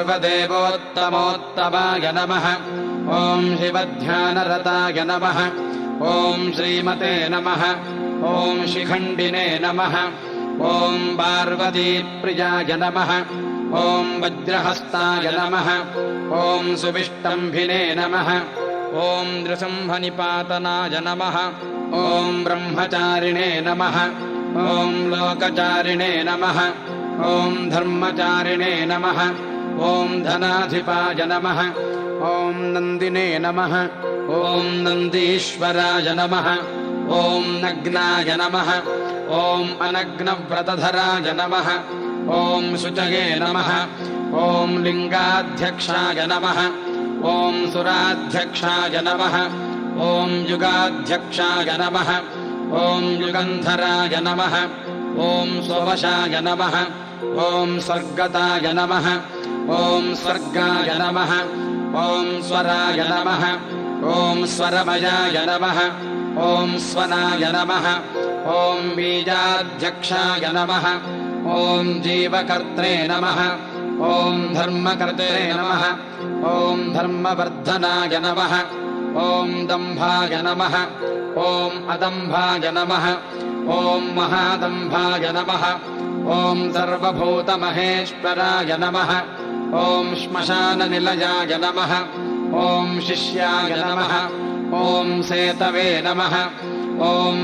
सर्वदेवोत्तमोत्तमाय नमः ॐ शिवध्यानरताय नमः ॐ श्रीमते नमः ॐ शिखण्डिने नमः ॐ पार्वतीप्रियाय नमः ॐ वज्रहस्ताय नमः ॐ सुविष्टम्भिने नमः ॐ नृसिंहनिपातनाय नमः ॐ ब्रह्मचारिणे नमः ॐ लोकचारिणे नमः ॐ धर्मचारिणे नमः ॐ धनाधिपाय नमः ॐ नन्दिने नमः ॐ नन्दीश्वराय नमः ॐ नग्नाय नमः ॐ अनग्नव्रतधराय नमः ॐ शुचये नमः ॐ लिङ्गाध्यक्षाय नमः ॐ सुराध्यक्षाय नमः ॐ युगाध्यक्षाय नमः ॐ युगन्धराय नमः ॐ स्ववशाय नमः ॐ स्वर्गताय नमः ॐ स्वर्गाय नमः ॐ स्वराय नमः ॐ स्वरमयाय नमः ॐ स्वनाय नमः ॐ बीजाध्यक्षाय नमः ॐ जीवकर्त्रे नमः ॐ धर्मकर्त्रे नमः ॐ धर्मवर्धनाय नमः ॐ दम्भाय नमः ॐ अदम्भाय नमः ॐ महादम्भाय नमः ॐ सर्वभूतमहेश्वराय नमः ॐ श्मशाननिलयाय नमः ॐ शिष्याय नमः ॐ सेतवे नमः ॐ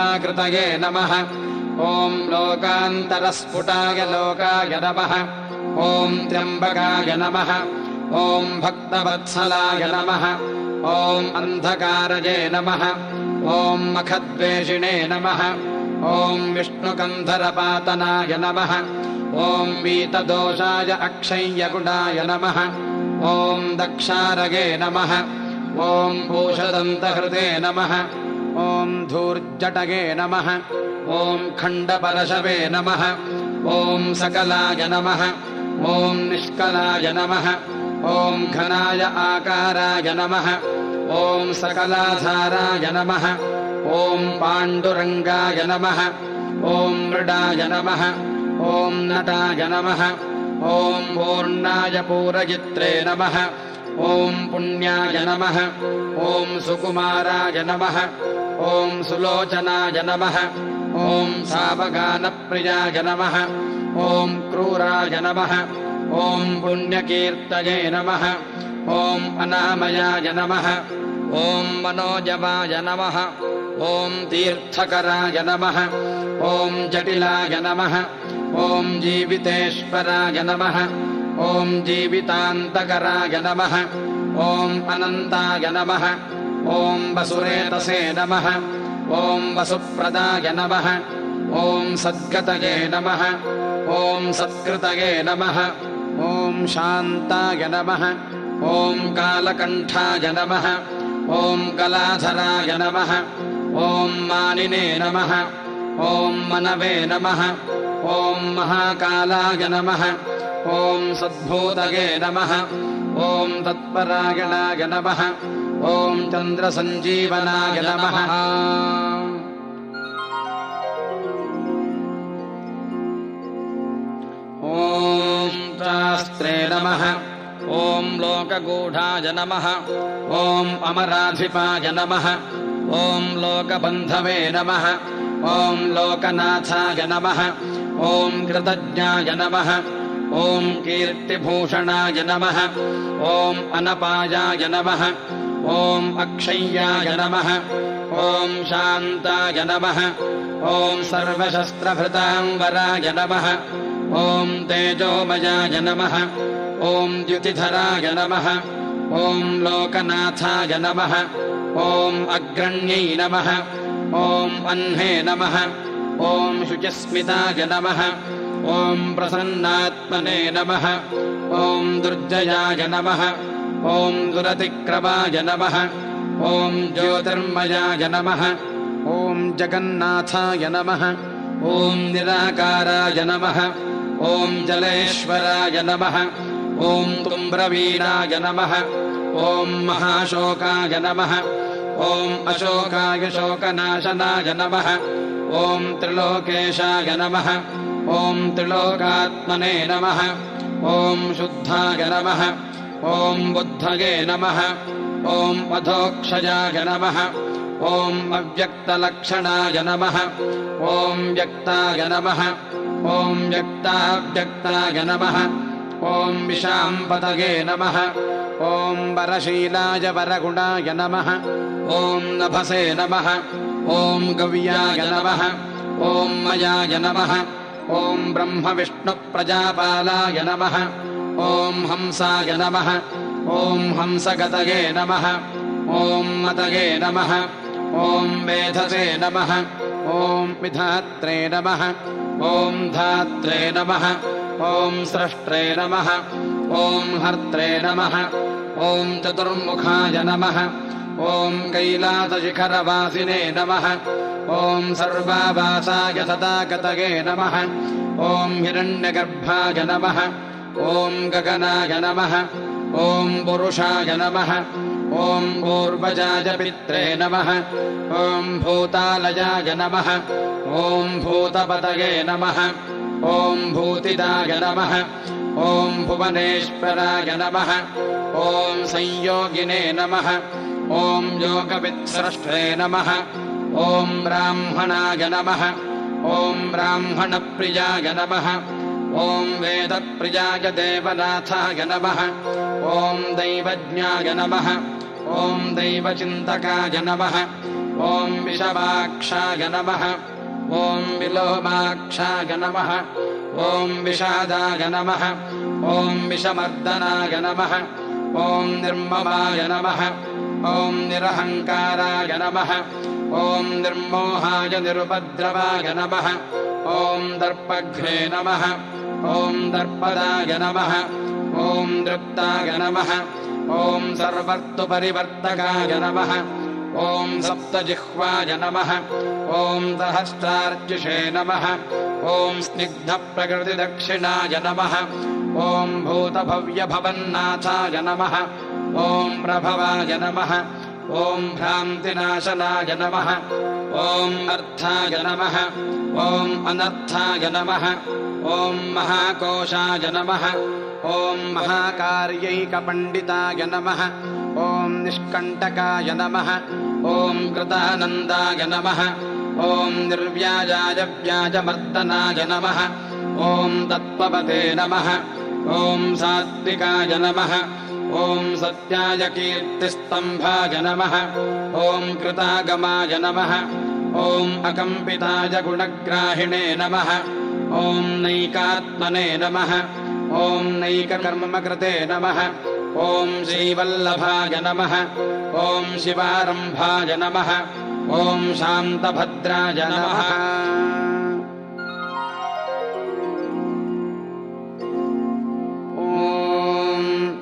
अप्रतिमाकृतये नमः ॐ लोकान्तरस्फुटाय लोकाय नमः ॐ त्र्यम्बकाय नमः ॐ भक्तवत्सलाय नमः ॐ अन्धकारये नमः ॐ मखद्वेषिणे नमः ॐ विष्णुकन्धरपातनाय नमः ॐ वीतदोषाय अक्षय्यगुणाय नमः ॐ दक्षारगे नमः ॐ पूषदन्तहृते नमः ॐ धूर्जटगे नमः ॐ खण्डपरशवे नमः ॐ सकलाय नमः ॐ निष्कलाय नमः ॐ घनाय आकाराय नमः ॐ सकलाधाराय नमः ॐ पाण्डुरङ्गाय नमः ॐ मृडाय नमः ॐ नटाय नमः ॐ पूर्णाय पूरजित्रे नमः ॐ पुण्याय नमः ॐ सुकुमाराय नमः ॐ सुलोचनाय नमः ॐ सावगानप्रियाय नमः ॐ क्रूराय नमः ॐ पुण्यकीर्तये नमः ॐ अनामयाय नमः ॐ मनोजवाय नमः ॐ तीर्थकराय नमः ॐ जटिलाय नमः ॐ जीवितेश्वराय नमः ॐ जीवितान्तकराय नमः ॐ अनन्ताय नमः ॐ वसुरेतसे नमः ॐ वसुप्रदाय नमः ॐ सद्गतये नमः ॐ सत्कृतये नमः ॐ शान्ताय नमः ॐ कालकण्ठाय नमः ॐ कलाधराय नमः ॐ मानिने नमः ॐ मनवे नमः ॐ महाकालाय नमः ॐ सद्भूतये नमः ॐ तत्परायणाय नमः ॐ चन्द्रसञ्जीवनाय नमः ॐ शास्त्रे नमः ॐ लोकगूढाय नमः ॐ अमराधिपाय नमः ॐ लोकबन्धवे नमः ॐ लोकनाथाय नमः ॐ कृतज्ञाय नमः ॐ कीर्तिभूषणाय नमः ॐ अनपायाय नमः ॐ अक्षय्याय नमः ॐ शान्ताय नमः ॐ सर्वशस्त्रभृताम्बराय नमः ॐ तेजोमयाय नमः ॐ द्युतिधराय नमः ॐ लोकनाथाय नमः ॐ अग्रण्यै नमः ॐ अह्ने नमः ॐ शुचिस्मिताय नमः ॐ प्रसन्नात्मने नमः ॐ दुर्जयाय नमः ॐ दुरतिक्रमाय नमः ॐ ज्योतिर्मयाय नमः ॐ जगन्नाथाय नमः ॐ निराकाराय नमः ॐ जलेश्वराय नमः ॐ तुम्ब्रवीराय नमः ॐ महाशोकाय नमः ॐ अशोकाय शोकनाशनाय नमः ॐ त्रिलोकेशाय नमः ॐ त्रिलोकात्मने नमः ॐ शुद्धाय नमः ॐ बुद्धये नमः ॐ अधोक्षजाय नमः ॐ अव्यक्तलक्षणाय नमः ॐ व्यक्ताय नमः ॐ व्यक्ताव्यक्ताय नमः ॐ विशाम्पतये नमः ॐ वरशीलाय वरगुणाय नमः ॐ नभसे नमः ॐ गव्याय नमः ॐ मयाय नमः ॐ ब्रह्मविष्णुप्रजापालाय नमः ॐ हंसाय नमः ॐ हंसगतये नमः ॐ मतये नमः ॐ मेधसे नमः ॐ विधात्रे नमः ॐ धात्रे नमः ॐ स्रष्ट्रे नमः ॐ हर्त्रे नमः ॐ चतुर्मुखाय नमः ॐ कैलासशिखरवासिने नमः ॐ सर्वावासाय सदागतये नमः ॐ हिरण्यगर्भाय नमः ॐ गगनाय नमः ॐ पुरुषाय नमः ॐ पूर्वजाय पित्रे नमः ॐ भूतालयाय नमः ॐ भूतपतये नमः ॐ भूतिदाय नमः ॐ भुवनेश्वराय नमः ॐ संयोगिने नमः ॐ योगवित्सृष्टे नमः ॐ ब्राह्मणाय नमः ॐ ब्राह्मणप्रियाय नमः ॐ वेदप्रियाय देवनाथाय नमः ॐ दैवज्ञाय नमः ॐ दैवचिन्तकाय नमः ॐ विषवाक्षाय नमः ॐ विलोमाक्षाय नमः ॐ विषादाय नमः ॐ विषमर्दनाय नमः ॐ निर्ममाय नमः ॐ निरहङ्काराय नमः ॐ निर्मोहाय निरुपद्रवाय नमः ॐ दर्पघ्ने नमः ॐ दर्पदाय नमः ॐ दृप्ताय नमः ॐ सर्वर्तुपरिवर्तकाय नमः ॐ सप्तजिह्वाय नमः ॐ सहस्रार्चिषे नमः ॐ स्निग्धप्रकृतिदक्षिणाय नमः ॐ भूतभव्यभवन्नाथाय नमः ॐ प्रभवाय नमः ॐ भ्रान्तिनाशनाय नमः ॐ अर्थाय नमः ॐ अनर्थाय नमः ॐ महाकोशाय नमः ॐ महाकार्यैकपण्डिताय नमः ॐ निष्कण्टकाय नमः ॐ कृतानन्दाय नमः ॐ निर्व्याजाय व्याजमर्दनाय नमः ॐ तत्त्वपते नमः ॐ सात्विकाय नमः ॐ सत्याय कीर्तिस्तम्भाय नमः ॐ कृतागमाय नमः ॐ अकम्पिताय गुणग्राहिणे नमः ॐ नैकात्मने नमः ॐ नैककर्मकृते नमः ॐ श्रीवल्लभाय नमः ॐ शिवारम्भाय नमः ॐ शान्तभद्राय नमः ॐ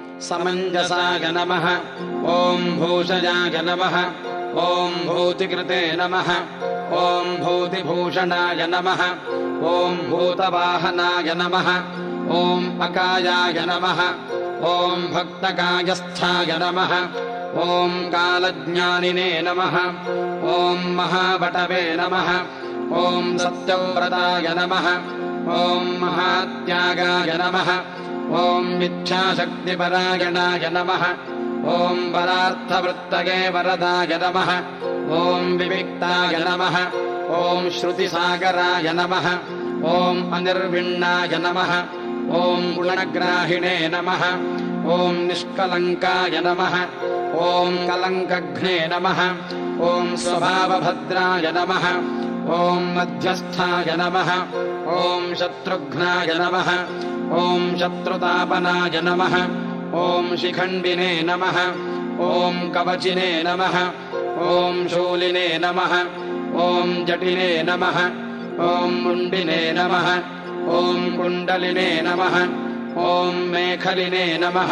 समञ्जसाय नमः ॐ भूषजाय नमः ॐ भूतिकृते नमः ॐ भूतिभूषणाय नमः ॐ भूतवाहनाय नमः ॐ अकायाय नमः ॐ भक्तकायस्थाय नमः ॐ कालज्ञानिने नमः ॐ महावटवे नमः ॐ सत्यव्रताय नमः ॐ महात्यागाय नमः ॐ मिथ्याशक्तिपरायणाय नमः ॐ परार्थवृत्तये वरदाय नमः ॐ विविक्ताय नमः ॐ श्रुतिसागराय नमः ॐ अनिर्विण्णाय नमः ॐ गुणग्राहिणे नमः ॐ निष्कलङ्काय नमः ॐ कलङ्कघ्ने नमः ॐ स्वभावभद्राय नमः ॐ मध्यस्थाय नमः ॐ शत्रुघ्नाय नमः ॐ शत्रुतापनाय नमः ॐ शिखण्डिने नमः ॐ कवचिने नमः ॐ शूलिने नमः ॐ जटिने नमः ॐ मुण्डिने नमः ॐ कुण्डलिने नमः ॐ मेखलिने नमः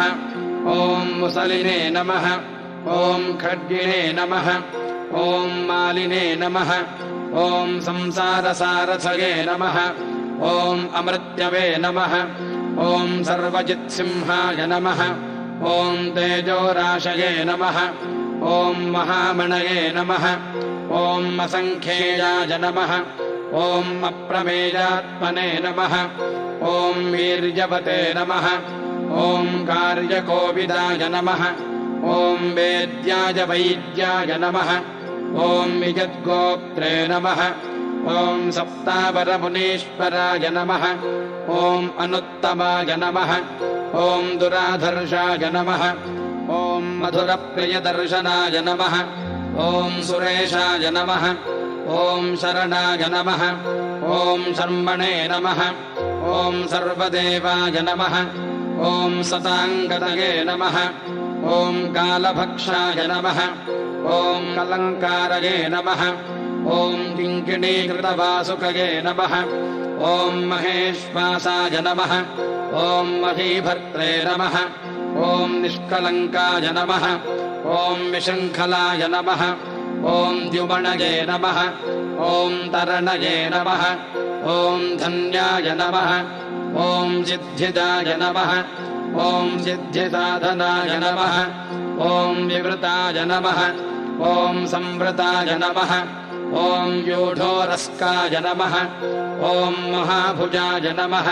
ॐ मुसलिने नमः ॐ खड्गिणे नमः ॐ मालिने नमः ॐ संसारसारथये नमः ॐ अमृत्यवे नमः ॐ सर्वजित्सिंहाय नमः ॐ तेजोराशये नमः ॐ महामणये नमः ॐ असङ्ख्येयाय नमः ॐ अप्रमेयात्मने नमः ॐ वीर्यवते नमः ॐ कार्यकोविदाय नमः ॐ वेद्याय वैद्याय नमः ॐ विजद्गोप्त्रे नमः ॐ सप्तावरमुनीश्वराय नमः ॐ अनुत्तमाय नमः ॐ दुराधर्षाय नमः ॐ मधुरप्रियदर्शनाय नमः ॐ सुरेशाय नमः ॐ शरणाय नमः ॐ शर्मणे नमः ॐ सर्वदेवाय नमः ॐ सताङ्गतये नमः ॐ कालभक्षाय नमः ॐ कलङ्कारये नमः ॐ किङ्किणीकृतवासुकये नमः ॐ महेश्वासाय नमः ॐ महीभर्त्रे नमः ॐ निष्कलङ्काय नमः ॐ विशृङ्खलाय नमः ॐ द्युमणये नमः ॐ तरणये नमः ॐ धन्याय नमः ॐ सिद्धिदाय नमः ॐ सिद्धिसाधनाय नमः ॐ विवृताय नमः ॐ संवृताय नमः ॐ व्यूढोरस्काय नमः ॐ महाभुजाय नमः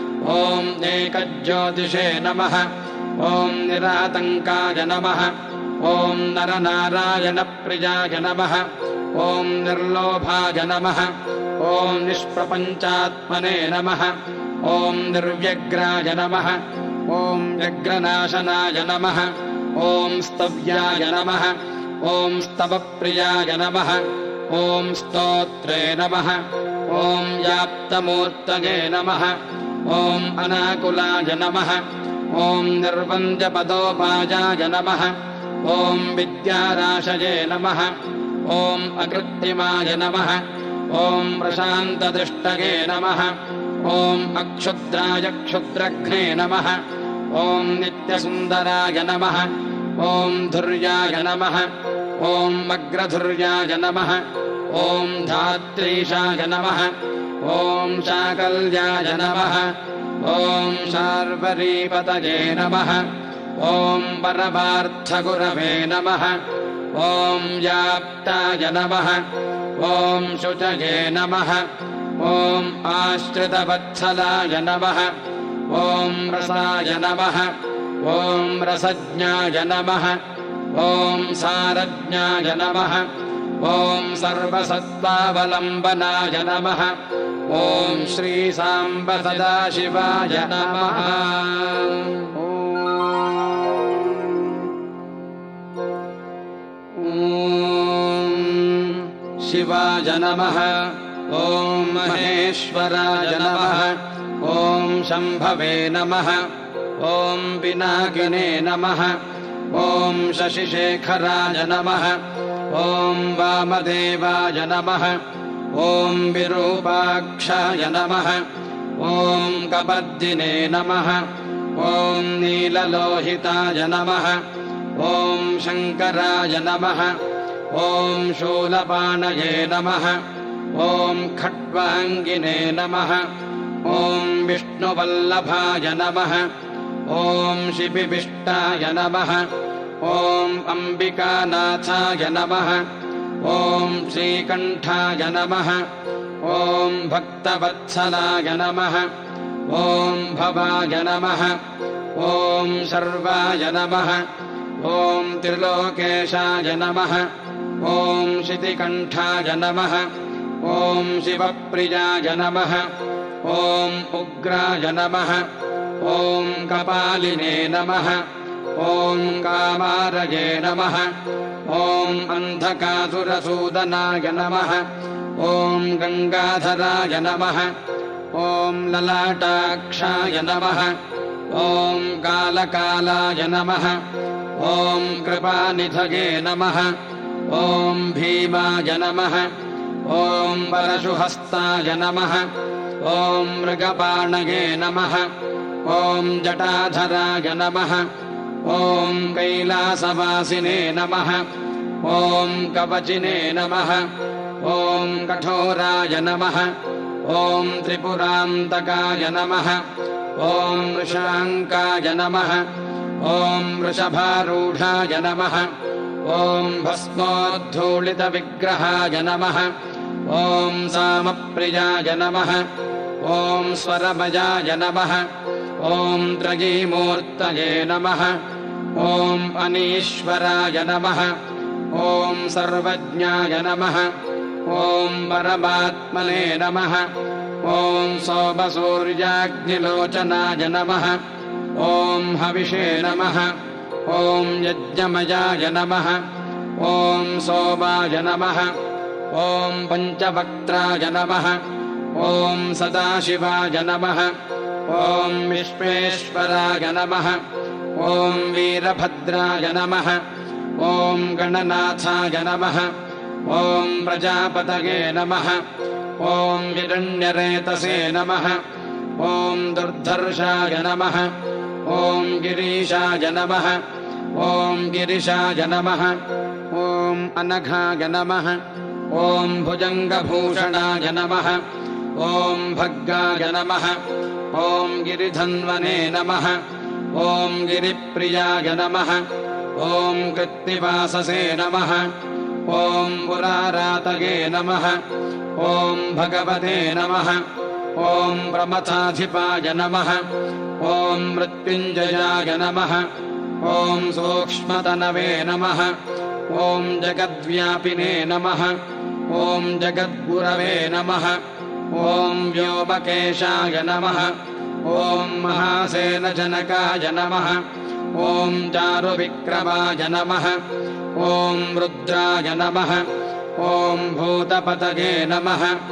ॐ एकज्योतिषे नमः ॐ निरातङ्काय नमः ॐ नरनारायणप्रियाय नमः ॐ निर्लोभाय नमः ॐ निष्प्रपञ्चात्मने नमः ॐ निर्व्यग्राय नमः ॐ व्यग्रनाशनाय नमः ॐ स्तव्याय नमः ॐ स्तवप्रियाय नमः ॐ स्तोत्रे नमः ॐ व्याप्तमूर्तये नमः ॐ अनाकुलाय नमः ॐ निर्वन्द्यपदोपाजाय नमः ॐ विद्याराशये नमः ॐ अकृत्रिमाय नमः ॐ प्रशान्तदृष्टये नमः ॐ अक्षुद्राय क्षुद्रघ्ने नमः ॐ नित्यसुन्दराय नमः ॐ धुर्याय नमः ॐ अग्रधुर्याय नमः ॐ धात्रीशाय नमः ॐ शाकल्याय नमः ॐ शार्वरीपतये नमः ॐ परमार्थगुरवे नमः ॐ व्याप्ताय नमः ॐ शुचये नमः ॐ आश्रितवत्सलाय नमः ॐ रसाय नमः ॐ रसज्ञाय नमः ॐ सारज्ञाय नमः ॐ सर्वसत्त्वावलम्बनाय नमः ॐ श्रीसाम्ब सदाशिवाय नमः ॐ शिवाय नमः ॐ महेश्वराय नमः ॐ शम्भवे नमः ॐ पिनाकिने नमः ॐ शशिशेखराय नमः ॐ वामदेवाय नमः ॐ विरूपाक्षाय नमः ॐ कपद्दिने नमः ॐ नीललोहिताय नमः ॐ शङ्कराय नमः ॐ शूलपाणये नमः ॐ खट्वाङ्गिने नमः ॐ विष्णुवल्लभाय नमः ॐ शिपिविष्टाय नमः ॐ अम्बिकानाथाय नमः ॐ श्रीकण्ठाय नमः ॐ भक्तवत्सलाय नमः ॐ भवाय नमः ॐ सर्वाय नमः ॐ त्रिलोकेशाय नमः ॐ शितिकण्ठाय नमः ॐ शिवप्रियाय नमः ॐ उग्राय नमः ॐ कपालिने नमः ॐ कामारये नमः ॐ अन्धकासुरसूदनाय नमः ॐ गङ्गाधराय नमः ॐ ललाटाक्षाय नमः ॐ कालकालाय नमः ॐ कृपानिधये नमः ॐ भीमाय नमः ॐ परशुहस्ताय नमः ॐ मृगपाणये नमः ॐ जटाधराय नमः ॐ कैलासवासिने नमः ॐ कवचिने नमः ॐ कठोराय नमः ॐ त्रिपुरान्तकाय नमः ॐ वृषाङ्काय नमः ॐ वृषभारूढाय नमः ॐ भस्मोद्धूलितविग्रहाय नमः ॐ सामप्रियाय नमः ॐ स्वरमयाय नमः ॐ त्रयीमूर्तये नमः ॐ अनीश्वराय नमः ॐ सर्वज्ञाय नमः ॐ परमात्मने नमः ॐ सोमसूर्याग्निलोचनाय नमः ॐ हविषे नमः ॐ यज्ञमयाय नमः ॐ सोमाय नमः ॐ पञ्चवक्त्राय नमः ॐ सदाशिवाय नमः ॐ विश्वेश्वराय नमः ॐ वीरभद्राय नमः ॐ गणनाथाय नमः ॐ प्रजापतये नमः ॐ हिरण्यरेतसे नमः ॐ दुर्धर्षाय नमः ॐ गिरीशाय नमः ॐ गिरिशाय नमः ॐ अनघाय नमः ॐ भुजङ्गभूषणाय नमः ॐ भग्गाय नमः ॐ गिरिधन्वने नमः ॐ गिरिप्रियाय नमः ॐ कृत्तिवाससे नमः ॐ पुरारातये नमः ॐ भगवते नमः ॐ प्रमथाधिपाय नमः ॐ मृत्युञ्जयाय नमः ॐ सूक्ष्मतनवे नमः ॐ जगद्व्यापिने नमः ॐ जगद्गुरवे नमः ॐ व्योमकेशाय नमः ॐ महासेनजनकाय नमः ॐ चारुविक्रमाय नमः ॐ रुद्राय नमः ॐ भूतपतये नमः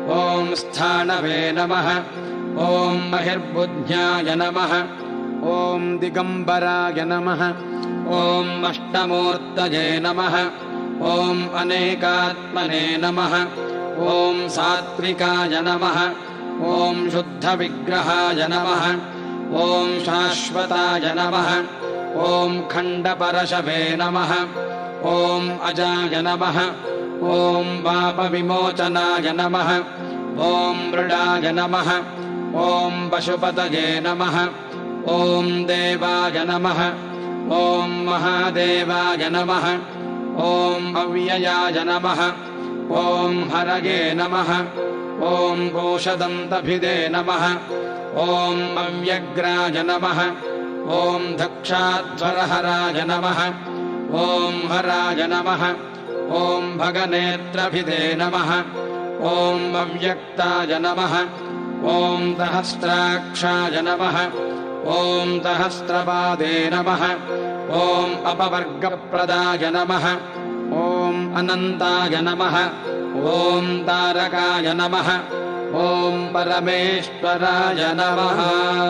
ॐ स्थानवे नमः ॐ महिर्बुद्ध्याय नमः ॐ दिगम्बराय नमः ॐ अष्टमूर्तये नमः ॐ अनेकात्मने नमः ॐ सात्विकाय नमः ॐ शुद्धविग्रहाय नमः ॐ शाश्वताय नमः ॐ खण्डपरशवे नमः ॐ अजाय नमः ॐ पापविमोचनाय नमः ॐ मृडाय नमः ॐ पशुपतये नमः ॐ देवाय नमः ॐ महादेवाय नमः ॐ अव्ययाय नमः ॐ हरये नमः ॐ कोशदन्तभिदे नमः ॐ अव्यग्राय नमः ॐ दक्षाध्वरहराय नमः ॐ हराय नमः ॐ भगनेत्रभिदे नमः ॐ अव्यक्ताय नमः ॐ सहस्राक्षाय नमः ॐ सहस्रपादे नमः ॐ अपवर्गप्रदाय नमः ॐ अनन्ताय नमः ॐ तारकाय नमः ॐ परमेश्वराय नमः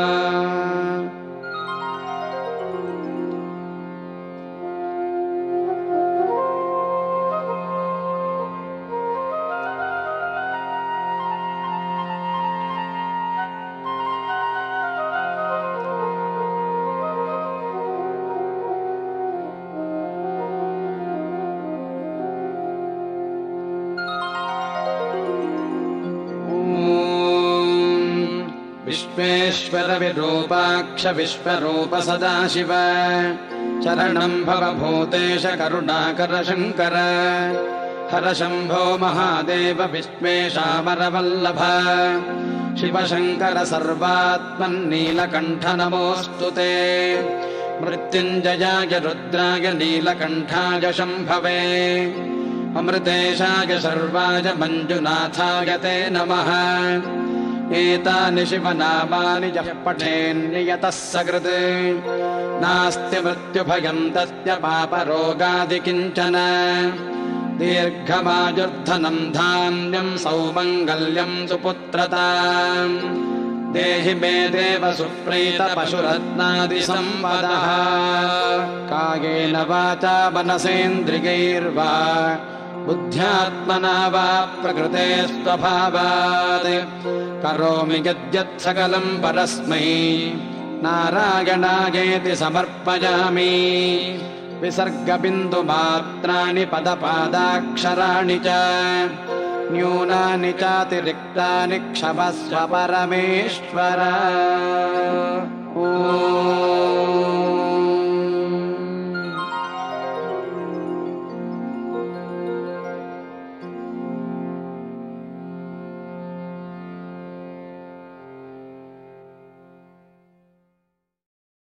विश्वेश्वर विरूपाक्ष विश्वरूप सदाशिव शरणं भव भूतेश करुणाकर शङ्कर हर शम्भो महादेव विश्वेशामरवल्लभ शिव शङ्कर सर्वात्मन्नीलकण्ठ नमोऽस्तु ते मृत्युञ्जयाय रुद्राय नीलकण्ठाय शम्भवे अमृतेशाय सर्वाय मञ्जुनाथाय ते नमः एतानि शिवनामानि यः पठेन्नियतः सकृत् नास्ति मृत्युभयम् तस्य पापरोगादि किञ्चन दीर्घमायुर्धनम् धान्यम् सौमङ्गल्यम् सुपुत्रताम् देहि मे देव सुप्रीत पशुरत्नादिसम्पदः कायेन वाचा मनसेन्द्रियैर्वा बुद्ध्यात्मना वा प्रकृते स्वभावात् करोमि यद्यत् सकलम् परस्मै नारायणायेति समर्पयामि विसर्गबिन्दुमात्राणि पदपादाक्षराणि च न्यूनानि चातिरिक्तानि क्षमस्व परमेश्वर।